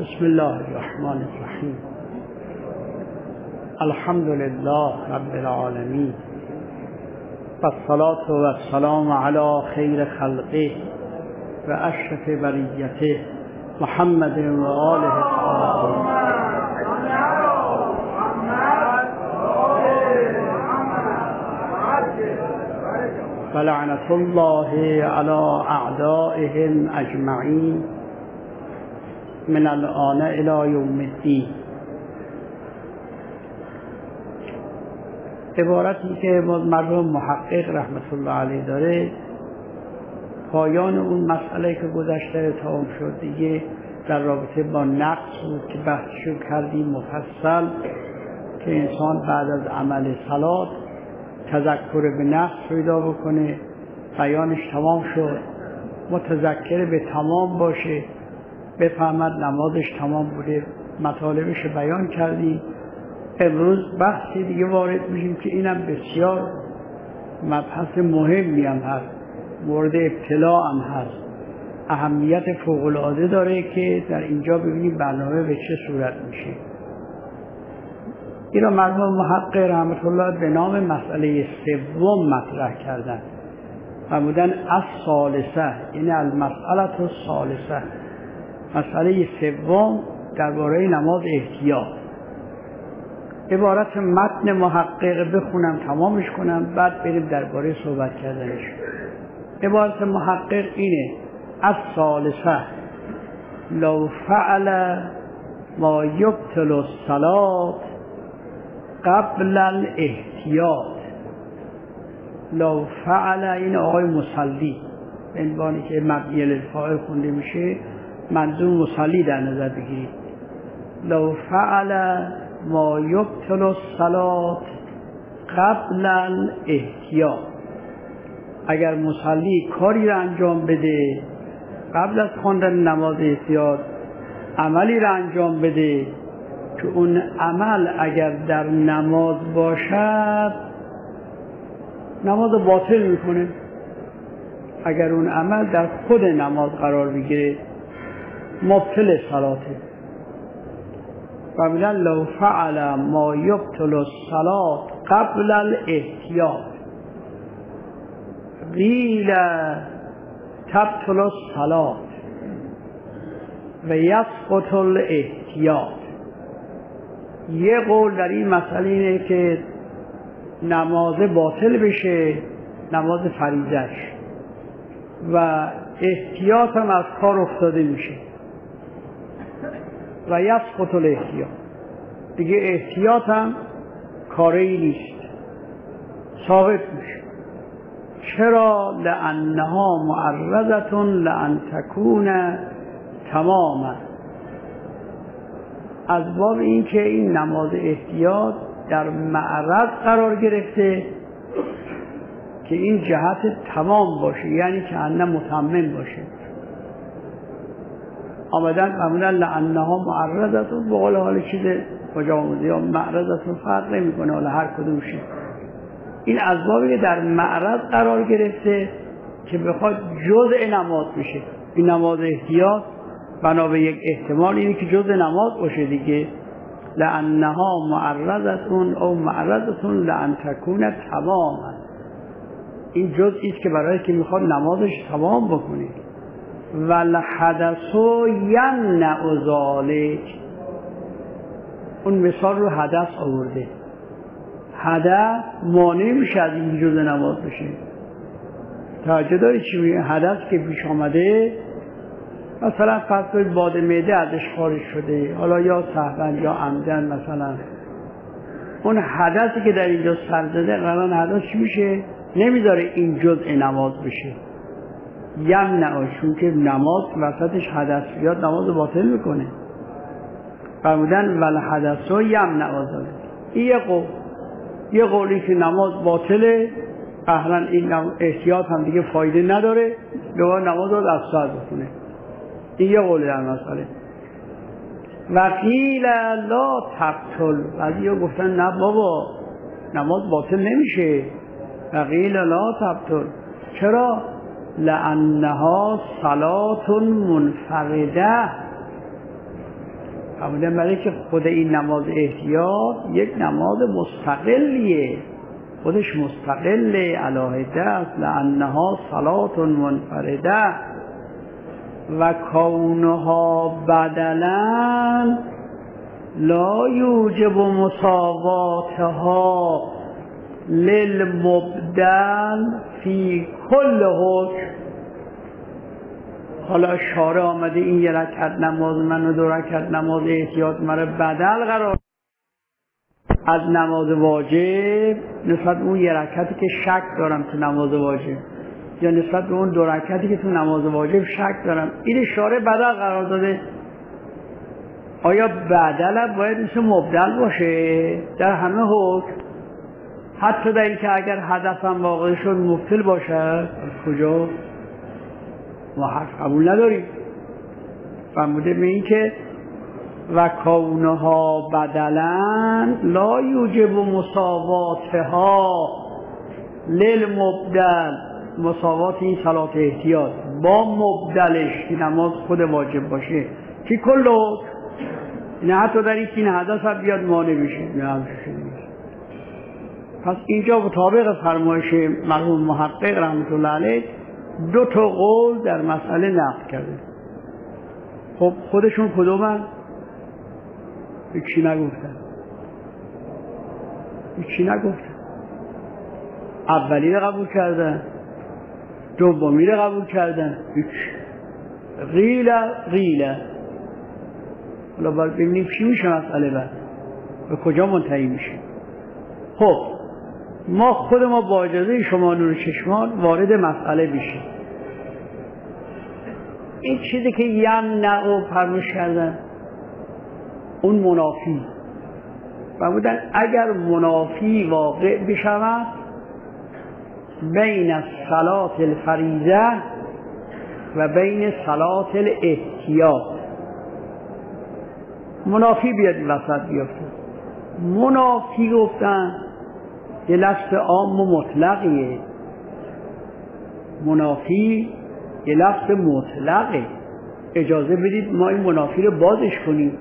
بسم الله الرحمن الرحیم. الحمد لله رب العالمین و الصلاة و السلام علی خیر خلقه و اشرف بریته محمد و آله الطاهرین. و لعنت الله علی اعدائهم اجمعین من الآن الی یوم الدین. عبارتی که مرحوم محقق رحمت الله علیه داره، پایان اون مسئله که گذشته تمام شد دیگه در رابطه با نقص بود که بحثشو کردیم مفصل، که انسان بعد از عمل صلات تذکر به نقص پیدا بکنه. بیانش تمام شد، متذکر به تمام باشه، بفهمد نمازش تمام بوده، مطالبش بیان کردیم. امروز بحثی دیگه وارد میشیم که اینم بسیار مبحث مهمی هم هست، مورد ابتلا هم هست، اهمیت فوق‌العاده داره که در اینجا ببینیم برنامه به چه صورت میشه. این را مرحوم محقق رحمت الله به نام مسئله سوم مطرح کردن، فرمودن الثالثه، یعنی المسئله الثالثه، مسئله سوم درباره نماز احتیاط. عبارت متن محقق بخونم تمامش کنم، بعد بریم درباره صحبت کردنش. عبارت محقق اینه: الثالثه لو فعل ما یبطل الصلاة قبل الاحتیاط. لو فعل، این آقای مصلی به عنوانی که مبنی للفاعل خونده میشه، منظور مصلی در نظر بگیرید. لو فعل ما یبطل الصلاة قبل الاحتیاط، اگر مصلی کاری را انجام بده قبل از خواندن نماز احتیاط، عملی را انجام بده که اون عمل اگر در نماز باشد نماز باطل میکنه. اگر اون عمل در خود نماز قرار بگیره مبطل صلاته. و میگن لو فعل ما یبطل الصلاة قبل الاحتیاط قیل تبطل الصلاة و یسقط الاحتیاط. یه قول در این مسئله اینه که نماز باطل بشه، نماز فریضه‌اش، و احتیاط هم از کار افتاده میشه و یسقط الاحتیاط، دیگه احتیاط هم کاری نیست، ثابت میشه. چرا؟ لانها معرضة لان تکون تماما، از باب این که این نماز احتیاط در معرض قرار گرفته که این جهت تمام باشه، یعنی که انه متمم باشه. آمدن معمولا لانها معرضة، به قول حال چیز مجامزه یا معرضة فرق نمی کنه، حالا هر کدومشی. این از بابی که در معرض قرار گرفته که بخواد جزء نماز بشه. این نماز احتیاط بنا به یک احتمال اینه که جزء نماز باشه دیگه. لانها معرضة او معرضة لان تکون تماما، این جزئی است که برای که میخواد نمازش تمام بکنه. والحدث یمنع ذلک، اون مثال رو حدث آورده. حدث مانع میشه از این جزء نماز بشه. توجه داری چی میگه؟ حدث که پیش آمده، مثلا فرض کنید باد معده ازش خارج شده، حالا یا سهوا یا عمدن، مثلا اون حدثی که در اینجا سر زده قرار حدث چی میشه؟ نمیذاره این جزء نماز بشه. یمنع، چون که نماز وسطش حدث بیاد نماز باطل میکنه. فرمودن والحدث یمنع ذلک. این یه قولی که نماز باطله، اصلا این احتیاط هم دیگه فایده نداره، دوباره نماز رو از سر بکنه. این یه قولی در مسئله. و قیل لا تبطل، بعضیا گفتن نه بابا نماز باطل نمیشه. و قیل لا تبطل، چرا؟ لانها صلاة منفرده، فرمودن برای که خود این نماز احتیاط یک نماز مستقلیه، خودش مستقله، علاهده است، لانها صلات منفرده و کونها بدلا لا یوجب مساواتها للمبدل فی کل حکم. حالا شارع آمده این یه رکعت نماز من و 2 رکعت نماز احتیاط مرا بدل قرار از نماز واجب، نسبت اون یه رکعتی که شک دارم تو نماز واجب، یا نسبت به اون 2 رکعتی که تو نماز واجب شک دارم، این شارع بدل قرار داده. آیا بدل باید مثل مبدل باشه در همه حکم؟ حتی در این که اگر حدثم واقع شد مبطل باشد؟ از کجا؟ ما حرف قبول نداریم. فرموده به این که و کونها بدلا لا یوجب مساواتها للمبدل، مساوات این صلات احتیاط با مبدلش که نماز خود واجب باشه که کلو نه، حتی در این که این حدث هم بیاد مانع میشه. نه همشه نیست. پس اینجا مطابق فرمایش مرحوم محقق رحمت الله علیه 2 تا قول در مسئله نقل کرده. خب خودشون کدومن؟ هیچی نگفتن. اولی رو قبول کردن، دومی رو قبول کردن، هیچ. غیله. حالا باید ببینیم چی میشه مسئله بعد، به کجا منتهی میشه. خب ما خود ما با اجازه شما نور چشمان وارد مسئله بشیم. این چیزی که یمنع و فرموش کردن اون منافی فرمودن اگر منافی واقع بشود بین صلات الفریضه و بین صلات الاحتیاط، منافی بیاد وسط بیفته. منافی گفتن یه لفظ عام و مطلقیه، منافی یه لفظ مطلقه. اجازه بدید ما این منافی رو بازش کنیم.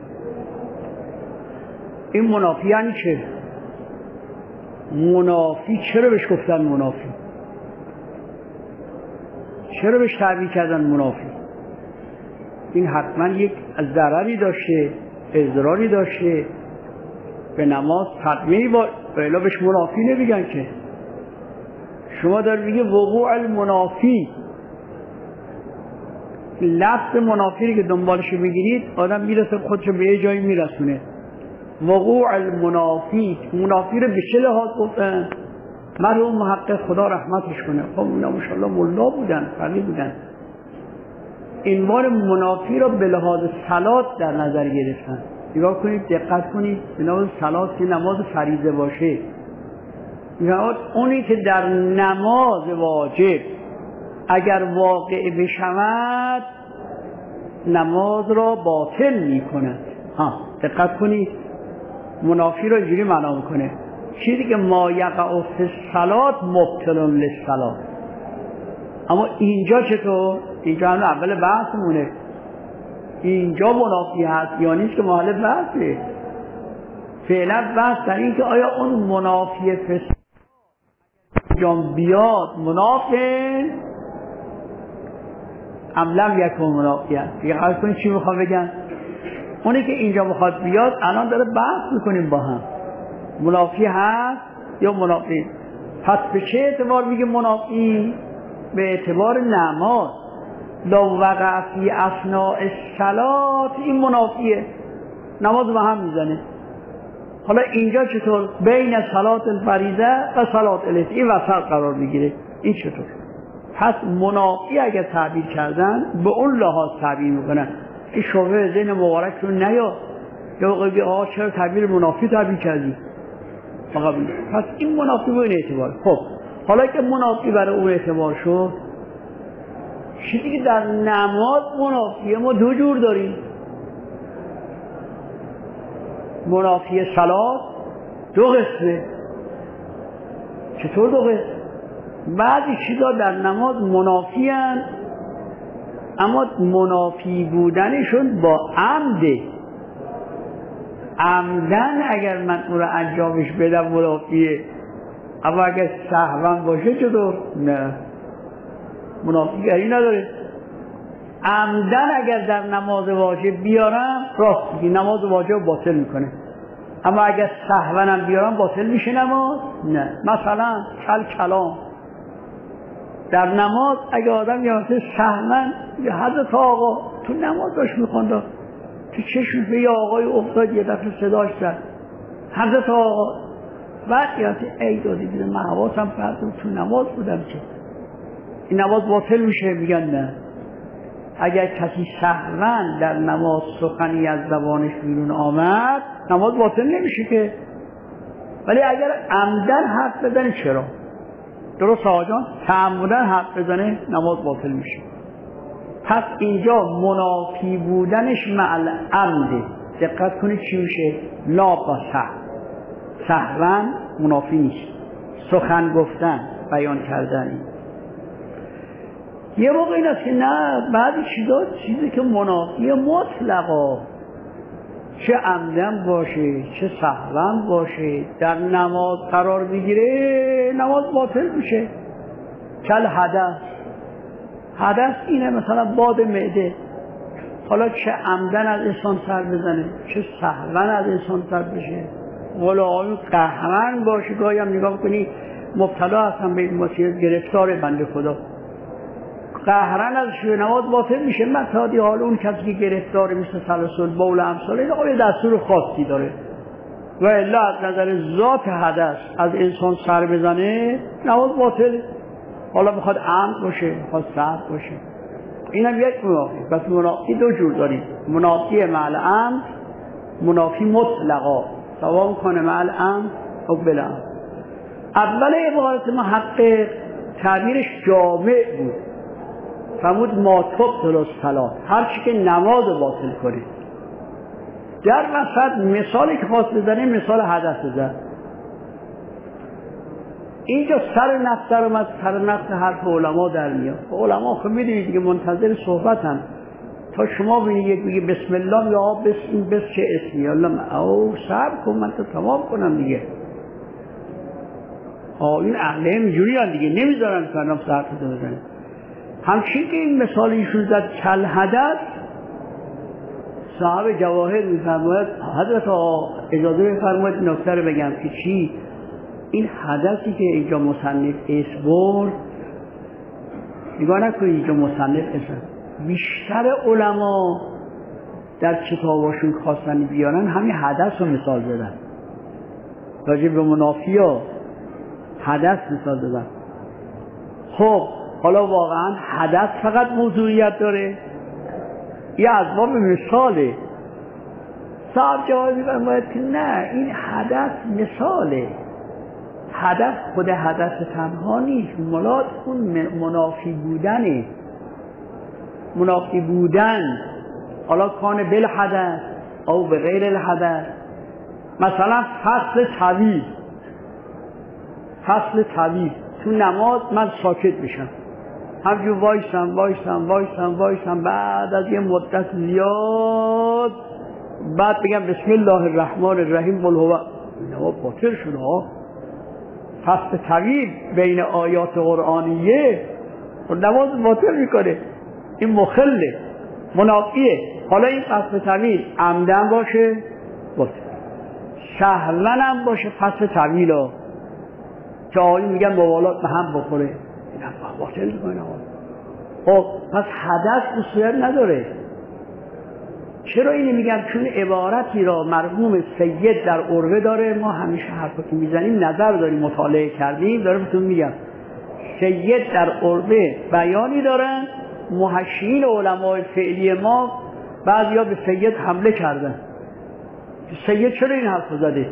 این منافی یعنی چه؟ منافی چرا بهش گفتن منافی؟ چرا بهش تعبیر کردن منافی؟ این حتما یک ضرری داشته، اضراری داشته، به نماز تطمیعی با الا بهش منافی نمیگن که. شما در میگه وقوع المنافی، لفظ منافی که دنبالش میگیرید آدم میرسه خودشو به یه جایی میرسونه. وقوع المنافی، منافی رو به چه لحاظ گفتن؟ مرحوم محقق خدا رحمتش کنه، خب اونا ماشاءالله ملا بودن، فقیه بودن، عنوان منافی رو به لحاظ صلات در نظر گرفتن. نگاه کنید، دقت کنید، به لحاظ صلات که نماز فریضه باشه، میگن اونی که در نماز واجب اگر واقع بشود نماز را باطل میکند. دقت کنید، منافی رو اینجوری معنا میکنه چیزی که ما یقع فی الصلات مبطل للصلات. اما اینجا چطور؟ اینجا هم اول بحثمونه، اینجا منافی هست یا نیست که محل بحثه. فعلا بحث در این که آیا اون منافی فی جان بیاد منافی ام لم یکن منافی هست. دیگه قرار کنید چی میخوام بگن؟ اونی که اینجا میخواد بیاد الان داره بحث میکنیم با هم، منافی هست یا منافی. پس به چه اعتبار میگه منافی؟ به اعتبار نماز. لو وقع فی اثناء الصلات، این منافیه، نماز به هم میزنه. حالا اینجا چطور؟ بین صلات الفریضه و صلات الاحتیاط این وسط قرار میگیره. این چطور؟ پس منافی اگر تعبیر کردن به اون لحاظ تعبیر میکنن. این شبه ذهن مبارک رو نیا یا بگی آقا چرا تعبیر منافی تعبیر کردی؟ پس این منافی به این اعتبار. خب حالا که منافی برای اون اعتبار شد، چیزی که در نماز منافیه ما 2 جور داریم. منافی صلات 2 قسمه. چطور 2 قسم؟ بعضی چیزا در نماز منافی هستند اما منافی بودنشون با عمده. عمدن اگر من اون رو انجامش بدم منافیه، اما اگر سهوا باشه چطور؟ نه، منافیگری نداره. عمدن اگر در نماز واجب بیارم راست میگی نماز واجب باطل میکنه، اما اگر سهوا هم بیارم باطل میشه نماز؟ نه. مثلا کلام در نماز اگه آدم یه سهوا یا حضرت آقا تو نماز داشت میخوند تو چشم به یه آقای افتاد، یه دفعه صداش زد حضرت آقا، بعد یادی ای دادی بیده من حواسم پرد تو نماز بودم که این نماز باطل میشه؟ میگن نه. اگر کسی سهوا در نماز سخنی از زبانش بیرون آمد نماز باطل نمیشه که، ولی اگر عمدن حرف بزنه چرا؟ درست آقا جان؟ تعمدن حرف بزنه نماز باطل میشه. پس اینجا منافی بودنش مع العمده. دقت کنید چی میشه؟ لا با سهوا منافی نیست، سخن گفتن، بیان کردن. یه موقع این است که نه، بعضی چیزی که منافی مطلقا چه عمدن باشه چه سهوا باشه در نماز قرار بگیره نماز باطل میشه. کل حدث اینه مثلا باد معده، حالا چه عمدن از انسان سر بزنه چه سهوا از انسان سر بشه، ولا آیون قهرن باشه. گاهی هم نگاه کنی مبتلا هستن به این مسئله، گرفتار بنده خدا قهرن ازش نماز باطل میشه. مثلا حال اون کسی که گرفتار مثل سلسل بول امثال این آقای دستور خاصی داره و الا از نظر ذات حدث از انسان سر بزنه نماز باطل. حالا بخواد عمد باشه بخواد سهو باشه، این هم یک منافی. پس منافی دو جور داریم، منافی مع العمد، منافی مطلقا سوا کنه مع العمد و بلا. اول عبارت ما حق تعبیرش جامع بود، فرمود ما تبطل الصلاة، هر چی که نماز باطل کنه. در وسط مثالی که خواست بزنه مثال حدث بزن. اینجا سر نقص در اومد، سر نقص حرف علما در میاد. علما خب میدونید دیگه منتظر صحبتن تا شما ببینید یک میگه بسم الله یا بس چه اسمی الله او صبر کن من تو تمام کنم دیگه. این اهل اینجوری هم دیگه نمیذارن که الان ساعت رو بزنه. همچین که این مثال ایشون زد کل حدث، صاحب جواهر میفرماید حضرت اجازه بفرمایید نکته رو بگم که چی این حدثی که اینجا مصنف اسم برد، نگاه نکنید اینجا مصنف اسم، بیشتر علما در کتاباشون خواستن بیارن همین حدث رو مثال زدن، راجع به منافی ها حدث مثال زدن. خب حالا واقعا حدث فقط موضوعیت داره یا از باب مثاله؟ صاحب جواب می‌فرماید که نه، این حدث مثاله. حدث خود حدث تنها نیست، ملات اون منافی بودنه. منافی بودن حالا کان بالحدث او به غیر الحدث. مثلا فصل طویل تو نماز من ساکت بشم، همجور وایسم بعد از یه مدت زیاد بعد بگم بسم الله الرحمن الرحیم قل هو، نماز باطل شده ها. فصل طویل بین آیات قرآنیه نماز باطل میکنه، این مخله منافیه. حالا این فصل طویل عمدن باشه باطل، سهوا هم باشه فصل طویل ها که آیین میگن موالات به هم بخوره، این هم باطل میکنه. خب پس حدث اصولیت نداره. چرا اینو میگم؟ چون عبارتی را مرحوم سید در عربه داره، ما همیشه حرفا که میزنیم نظر داریم مطالعه کردیم، داره بهتون میگم سید در عربه بیانی دارن، محشیین علمای فعلی ما بعضیا به سید حمله کردن سید چرا این حرف زده.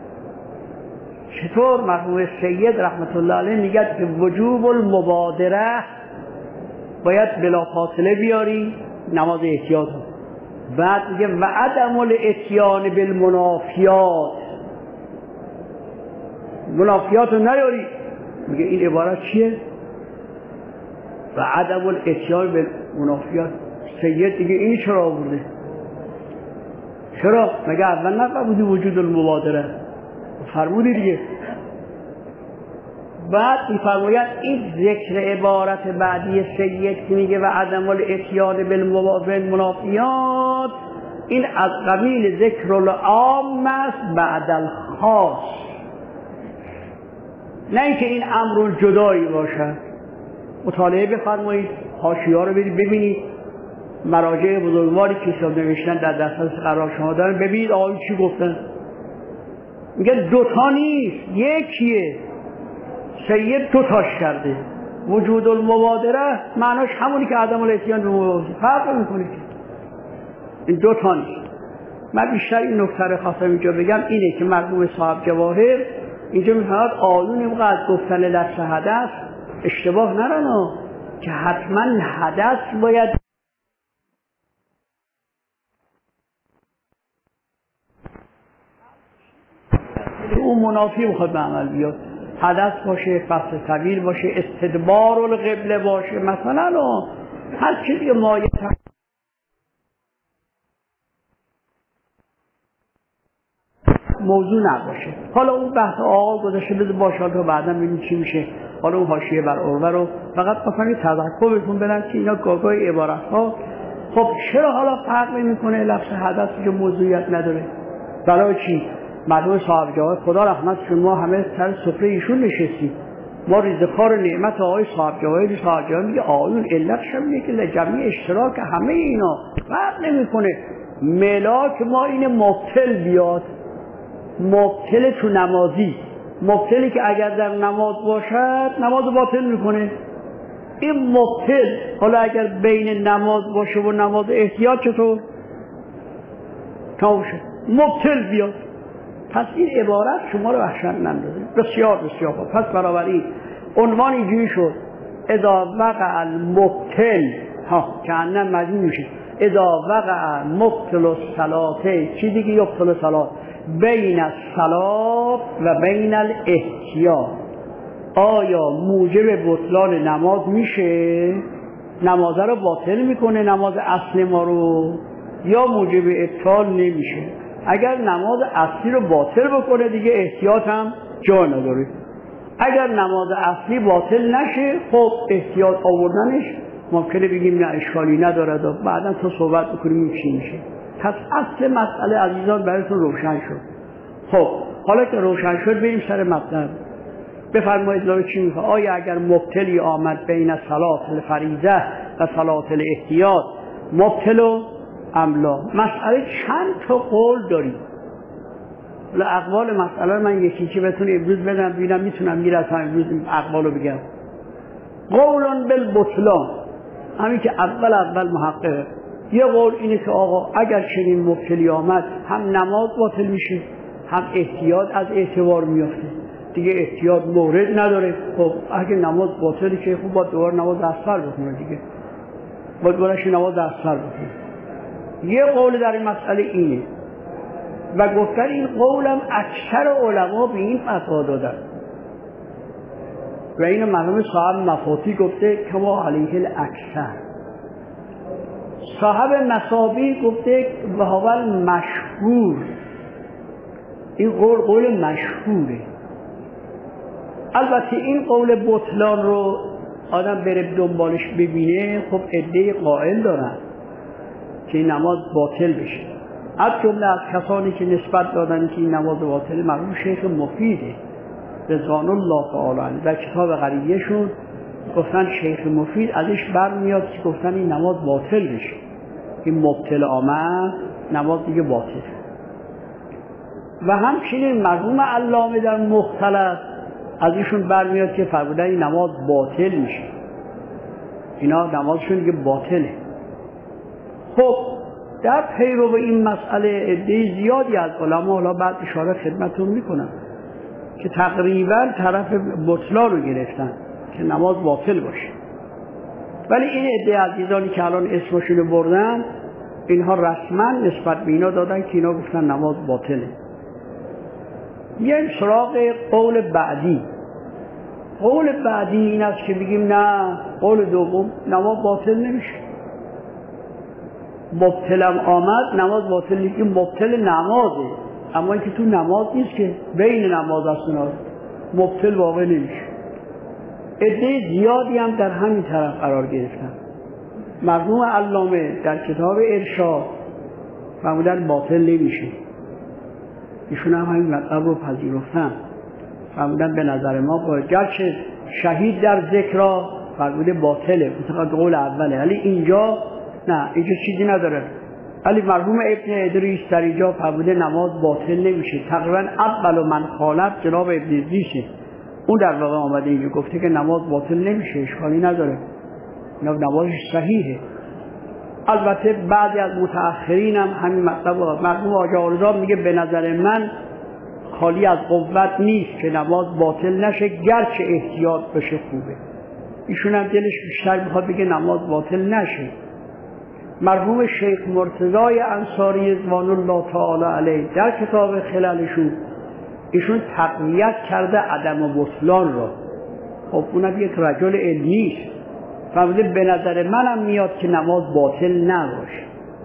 چطور؟ مرحوم سید رحمت الله علیه میگه که وجوب المبادره، باید بلا فاصله بیاری نماز احتیاط. بعد میگه و عدم الاتیان بالمنافیات، منافیات رو نیاری. میگه این عبارت چیه؟ و عدم الاتیان بالمنافیات. سید دیگه این چرا آورده؟ چرا؟ مگه اول نفرمودی وجود المبادره؟ فرمودی دیگه. بعد می‌فرماید این ذکر عبارت بعدی سید که میگه و عدم الاتیان بالمنافیات، این از قبیل ذکر العام است بعد الخاص، نه اینکه این امر جدایی باشد. مطالعه بفرمایید، حاشیه‌ها رو ببینید، مراجع بزرگواری که کتاب نوشتن در دسترس قرار شما دارن، ببینید آقایون چی گفتن. میگه دوتا نیست، یکیه. سید دوتاش کرده. وجود المبادره معناش همونی که عدم الاتیان به مبادره، فرق میکنه. این دوتا نیست. من بیشتر این نکته رو خواستم اینجا بگم اینه که مرحوم صاحب جواهر اینجا میفرماید آیون اینقدر گفتن لفظ حدث اشتباه نرن که حتما حدث باید اون منافی بخواد به عمل بیاد. حدث باشه، فصل طویل باشه، استدبار القبله باشه، مثلا هر چیزی مایه موضوع نباشه. حالا اون بحث آقا گذاشته بذار باشه تا بعدا ببینیم چی میشه. حالا اون حاشیه بر عروه رو فقط مثلا تذکر بهتون بدم که اینا گاگای عبارت ها. خب چرا حالا فرق نمیکنه لفظ حدث که موضوعیت نداره؟ برای چی؟ مرحوم صاحب جواهر خدا رحمتش ما همه سر سفره ایشون نشستیم، ما ریزخوار نعمت آقای صاحب جواهر میگه آقایون علتش هم اینه که لجمعی اشتراک همه اینا فرق نمیکنه. ملاک ما این مبتل بیاد، مبتل تو نمازی، مبتلی که اگر در نماز باشد نماز باطل میکنه. این مبتل حالا اگر بین نماز باشه و نماز احتیاط چطور؟ تمام شد مبتل بیاد. پس این عبارت شما رو وحشت نندازه. بسیار بسیار خوب. پس بنابراین عنوان اینجوری شد اذا وقع المبتل که انم مجموع میشه اذا وقع مبتل الصلاة چی دیگه یبطل الصلاة بین الصلاة و بین الاحتیاط. آیا موجب بطلان نماز میشه؟ نماز رو باطل میکنه نماز اصل ما رو، یا موجب ابطال نمیشه؟ اگر نماز اصلی رو باطل بکنه دیگه احتیاط هم جا نداره. اگر نماز اصلی باطل نشه خب احتیاط آوردنش ممکنه بگیم نه اشکالی نداره و بعدا تا صحبت بکنیم چی میشه. پس اصل مسئله عزیزان براتون روشن شد. خب حالا که روشن شد بریم سر مطلب. بفرمایید داره چی میخواد. آیا اگر مبتلی آمد بین صلات الفریضه و صلات الاحتیاط مبتل و املا؟ مسئله چند تا قول داریم. اقوال مسئله من یکی بهتون امروز بدم ببینم میتونم میرسم امروز اقوال رو بگم. قولون بالبطلان، همین که اول محققه. یه قول اینه که آقا اگر چنین مبتلی آمد هم نماز باطل میشه هم احتیاط از اعتبار میافته دیگه، احتیاط مورد نداره. خب اگه نماز باطلی که خوب باید دوباره نماز اصغر بخونه دیگه، باید دوباره نماز اصغر بخونه. یه قول در این مسئله اینه و گفتن این قولم اکثر علما به این فتوا دادن و اینو مرحوم صاحب مفاتی گفته کما علیه الاکثر. صاحب مصابی گفته و هو مشهور. این قول مشهوره. البته این قول بطلان رو آدم بره دنبالش ببینه خب عده قائل دارن که این نماز باطل بشه. از جمله از کسانی که نسبت دادن که این نماز باطل مرحوم شیخ مفیده رضوان الله تعالی عنه در کتاب غریبیه‌شون گفتن شیخ مفید ازش برمیاد که گفتن این نماز باطل بشه. این مبتل آمد نماز دیگه باطل. و همچنین مرحوم علامه در مختلف از ایشون برمیاد که فرمودن این نماز باطل میشه، اینا نمازشون دیگه باطله. خب در پیرو به این مسئله عده زیادی از علما، حالا بعد اشاره خدمتتون میکنم، که تقریبا طرف بطلان رو گرفتن که نماز باطل باشه. ولی این عده عزیزانی که الان اسمشون رو بردن اینها رسما نسبت به اینا دادن که اینا گفتن نماز باطله. یه سراغ قول بعدی. قول بعدی این است که بگیم نه، قول دوم نماز باطل نمیشه. مبتلم آمد نماز باطل نیست. این مبتل نمازه، اما اینکه تو نماز نیست که بین نماز است اونها مبتل واقع نمیشه. عده زیادی هم در همین طرف قرار گرفتن. مرحوم علامه در کتاب ارشاد فرمودن باطل نمیشه، ایشون هم همین مطلب رو پذیرفتن، فرمودن به نظر ما باید گرچه شهید در ذکرها فرموده باطله، مثلا قول اوله، ولی اینجا نه، اینجا چیزی نداره. ولی مرحوم ابن ادریس در اینجا فرموده نماز باطل نمیشه. تقریبا اول من خالف جناب ابن ادریسه، اون در واقع آمده اینجا گفته که نماز باطل نمیشه، اشکالی نداره، نمازش صحیحه. البته بعضی از متأخرین هم همین مطلب رو، مرحوم آقا رضا میگه به نظر من خالی از قوت نیست که نماز باطل نشه، گرچه احتیاط بشه خوبه. ایشون هم دلش بیشتر میخواد بگه نماز باطل نشه. مرحوم شیخ مرتضی انصاری رضوان الله تعالی علیه در کتاب خللشون ایشون تقویت کرده عدم بطلان را. خب اونم یک رجل علمی است، فرموده به نظر منم میاد که نماز باطل نباشه،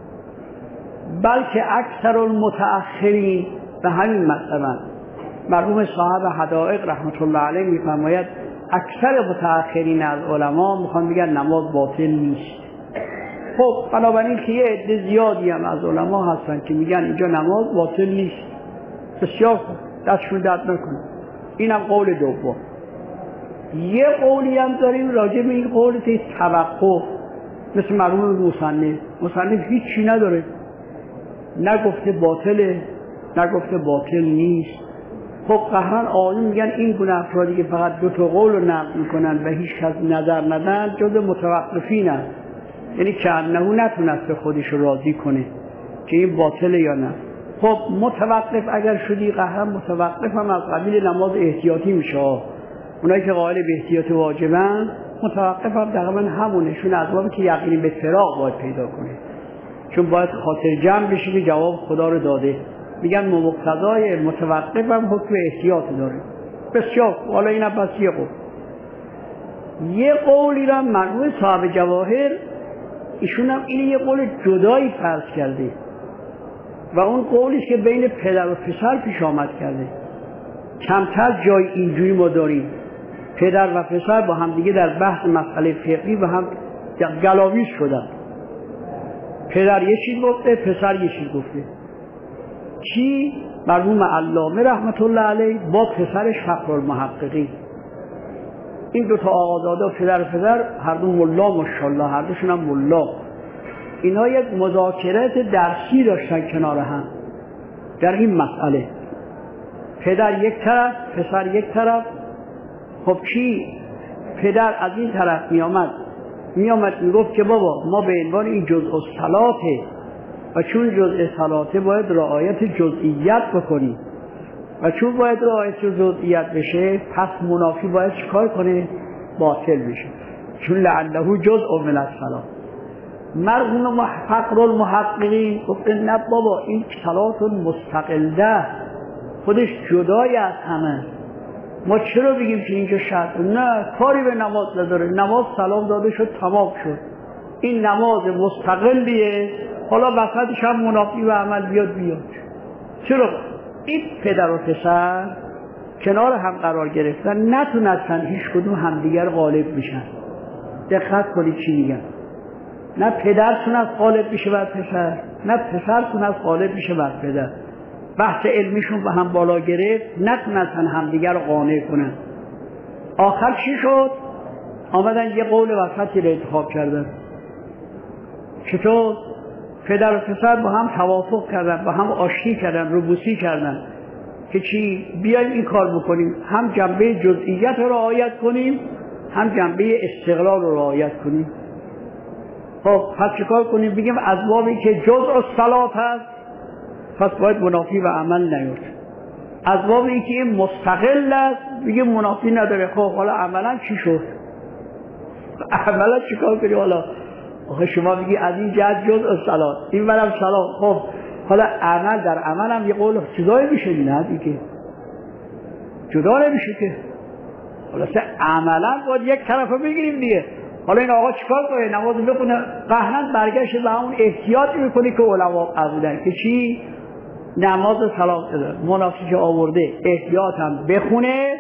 بلکه اکثر المتأخرین به همین مطلب. مرحوم صاحب حدائق رحمت الله علیه میفرماید اکثر متأخرین از علما میخوان بگن نماز باطل نیست. خب بنابراین که یه عده زیادی هم از علما هستن که میگن اینجا نماز باطل نیست، بسیار خوب، دستشون درد نکنه. اینم قول دوم. یه قولی هم داریم راجع به این قول توقف، مثل مرحوم مصنف هیچی نداره، نگفته باطله نگفته باطل نیست. خب قهرن آقایون میگن این گونه افرادی که فقط دو تا قول رو نقل میکنن و هیچ کس نظر ندن جز متوقفین هست، یعنی که انه نتونسته خودش رو راضی کنه که این باطله یا نه. خب متوقف اگر شدی قهرن متوقف هم از قبیل نماز احتیاطی میشه. اونایی که قائل به احتیاط واجبن متوقف هم تقریبا همونشون، از بابی که یقینی به فراق باید پیدا کنه، چون باید خاطر جمع بشه که جواب خدا رو داده. میگن مقتضای متوقف هم حکم احتیاط داره. بسیار حالا این هم بس یه قول. یه قولی را مرحوم صاحب جواهر ایشون هم این یه قول جدایی فرض کرده و اون قولی که بین پدر و پسر پیش آمد کرده. کمتر جای اینجوری ما داریم پدر و پسر با هم دیگه در بحث مسئله فقهی و هم گلاویز شدن. پدر یه چیز گفته، پسر یه چیز گفته. کی؟ مرحوم علامه رحمت الله علیه با پسرش فخرالمحققین. این دو تا آقازاده پدر و پسر هر دو ملا، ماشاءالله هر دوشون هم ملا. اینا یک مذاکرات درسی داشتن کنار هم در این مسئله. پدر یک طرف، پسر یک طرف. خب کی؟ پدر از این طرف میامد میگفت که بابا ما به عنوان این جزء الصلاته و چون جزء صلاته باید رعایت جزئیات بکنیم و چون باید رعایت جزئیات بشه پس منافی باید چیکار کنه؟ باطل بشه، چون لعله جزء من الصلاه. مرحوم فخرالمحققین گفت نه بابا این صلات مستقله، خودش جدای از همه. ما چرا بگیم که اینجا شرط؟ نه، کاری به نماز نداره، نماز سلام داده شد تمام شد، این نماز مستقلیه، حالا وسطش هم منافی و عمل بیاد. چرا؟ این پدر و پسر کنار هم قرار گرفتن، نتونستن هیچ کدوم همدیگر غالب بشن. دقت کنید چی میگن. نه پدر تونست غالب بشه بر پسر، نه پسر تونست غالب بشه بر پدر. بحث علمیشون به هم بالا گرفت، نتونستن همدیگر رو قانع کنن. آخر چی شد؟ آمدن یه قول وسطی رو انتخاب کردن. چطور؟ پدر و پسر با هم توافق کردن، با هم آشتی کردن، روبوسی کردن که چی؟ بیایم این کار بکنیم، هم جنبه جزئیات رو رعایت کنیم، هم جنبه استقلال رو رعایت کنیم. خب پس چیکار کنیم؟ بگیم از بابی که جزء الصلات هست پس باید منافی و عمل نیاد. از بابی که این مستقل است بگیم منافی نداره. خب حالا عملا چی شد؟ عملا چیکار کنیم؟ حالا شما بگی از این جهت جزء الصلات، این برم صلات. خب حالا عمل در عمل هم یه قول چیزایی میشه، نه دیگه جدا نمیشه که. حالا عملا باید یک طرف رو بگیریم دیگه. حالا این آقا چیکار کنه؟ نماز بخونه. قهرن برگشت به همون احتیاطی میکنه که علما قبولن که چی؟ نماز سلام منافی که آورده احتیاط هم بخونه،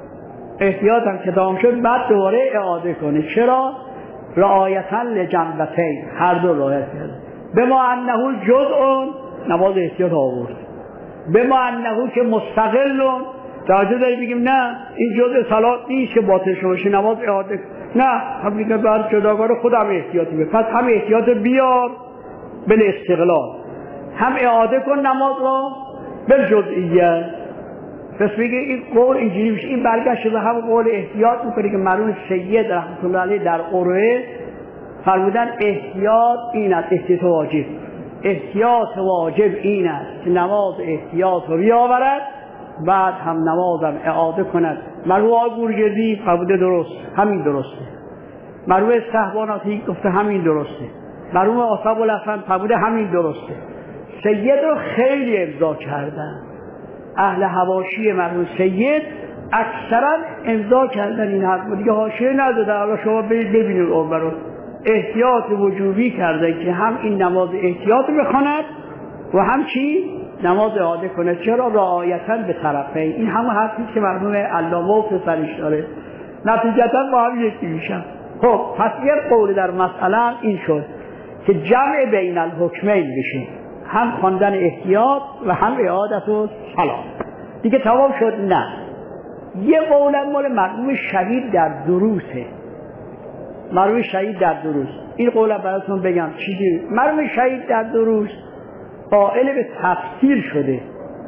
احتیاط هم که تمام شد بعد دوباره اعاده کنه. چرا؟ رعایتا لجنبتین، هر دو رعایت کرده. به ما انه جزء، نماز احتیاط آورد. به ما انه که مستقلون، توجه داریم بگیم نه این جزء صلات نیست که باطل شوشه نماز اعاده، نه هم میگه بعد جداگانه خودم احتیاطی به، پس هم احتیاط بیار بل استقلال، هم اعاده کن نماز را بل جزئیه. پس میگه این قول اینجوری میشه. این برگشت به هم قول احتیاط میکنه که مرحوم سید رحمت الله علیه در قرعه فرمودن احتیاط این است، احتیاط واجب، احتیاط واجب این است که نماز احتیاط رو بیاورد بعد هم نمازم اعاده کند. مرحوم آقای گورجزی فرموده درست، همین درسته. مرحوم صحباناتی گفته همین درسته. مرحوم اصحاب الحسن فرموده همین درسته. سید رو خیلی امضا کردن، اهل حواشی مرحوم سید اکثرا امضا کردن این حرف، دیگه حاشیه نداده. حالا شما برید ببینید اون رو احتیاط وجوبی کرده که هم این نماز احتیاط بخواند و هم چی؟ نماز اعاده کنه. چرا؟ رعایتا به طرفین. این همون حرفی که مرحوم علامه و پسرش داره، نتیجتا با هم یکی میشن. خب پس یه قول در مسئله این شد که جمع بین الحکمین بشه، هم خواندن احتیاط و هم اعادت و سلام. دیگه تمام شد؟ نه. یه قول مال مرحوم شهید در دروسه، مرحوم شهید در دروس. این قول براتون بگم چیزی. مرحوم شهید در دروس قائل به تفسیر شده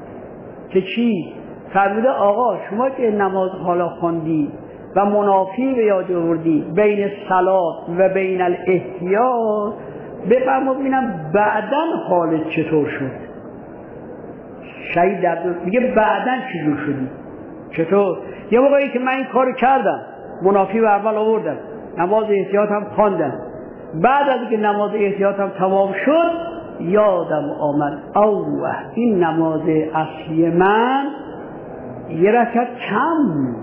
که چی؟ فرموده آقا شما که نماز حالا خوندی و منافی به یاد آوردی بین صلات و بین الاحتیاط، بفرما ببینم بعداً حالت چطور شد. شهید در دروس میگه بعداً چجور شدی؟ چطور؟ یه موقعی که من این کارو کردم، منافی به اول آوردم، نماز احتیاط هم خواندم، بعد از اینکه نماز احتیاط هم تمام شد یادم آمد اوه این نماز اصلی من یه رکعت کم بود،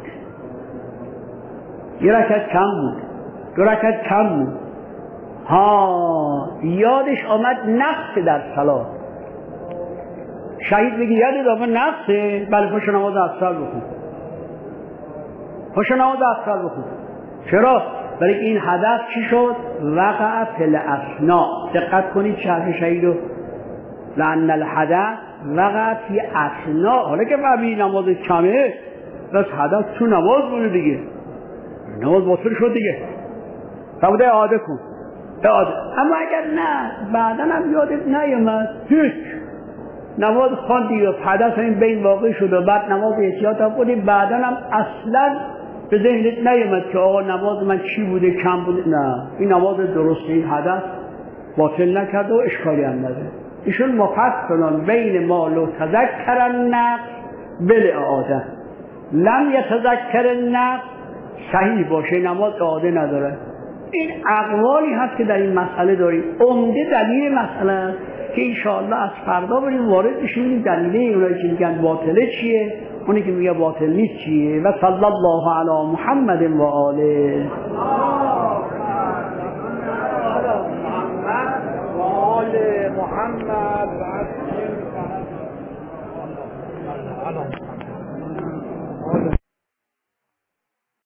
یه رکعت کم بود، دو رکعت کم بود. ها یادش آمد نقص در صلات. شهید میگه یادت آمد نقصه؟ بله پشت نماز افضل بخون، پشت نماز افضل بخون. چرا؟ برای این حدث چی شد؟ وقع فی الاثناء. دقت کنید شرح شهید رو، لأن الحدث وقع فی اثناء. حالا که فهمی نماز کمه بس حدث تو نماز بوده دیگه، نماز باطل شد دیگه، فرموده اعاده کن، اعاده. اما اگر نه بعدا هم یادت نیامد، هیچ نماز خواندی و حدث این بین واقع شد و بعد نماز احتیاط هم کنی، بعدا هم اصلا به ذهنت نیامد که آقا نماز من چی بوده کم بوده، نه این نماز درسته، این حدث باطل نکرد و اشکالی هم نداره. ایشون مفصلان بین ما لو تذکر النقص بالاعاده، لم یتذکر النقص صحیح باشه نماز اعاده نداره. این اقوالی هست که در این مسئله داریم. عمده دلیل مسئله که انشاءالله از فردا بریم وارد بشیم دلیل اونایی که میگن باطله چیه، اونی که میگه باطل نیست چیه. و صلی الله علی محمد و آله.